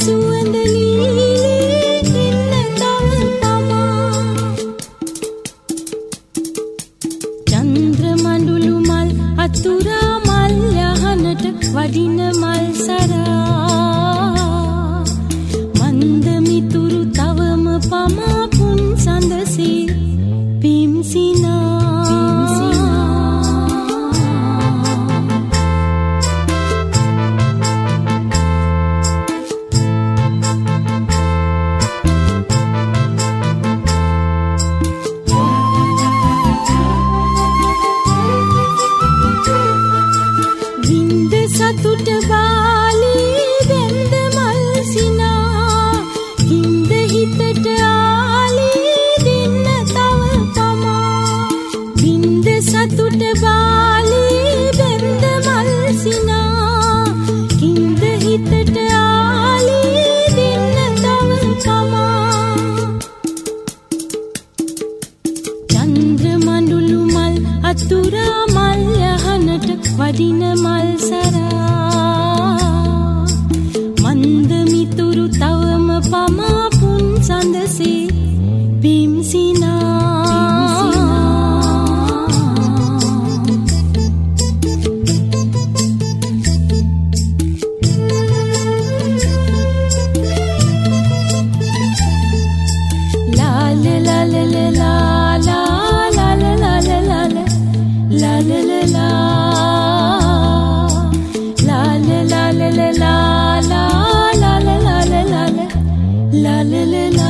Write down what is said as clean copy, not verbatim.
සුවඳ නීලී ඉන්න තව තමා චන්ද්‍ර මඬුළු මල් අතුරා මල් යහනට වඩින මල් සරා මන්ද මිතුරු තවම පමා පුන් සඳසේ පිම්සිනා සතුට බාලී වෙන්ද මල් සිනා හින්ද හිතට ආලී දෙන්න තව පමා හින්ද සතුට බාලී වෙන්ද මල් සිනා හින්ද හිතට ආලී දෙන්න තව පමා චන්ද්‍ර මඬුළු මල් අතුරා මල් යහනට වඩින මල් සරා මන්ද මිතුරු තවම පමා පුන් සඳසේ පිම්සිනා ලාල ලාල ලා ලා ලාල ලාල ලාල ලාල ලා la la la la la la la la la la la la la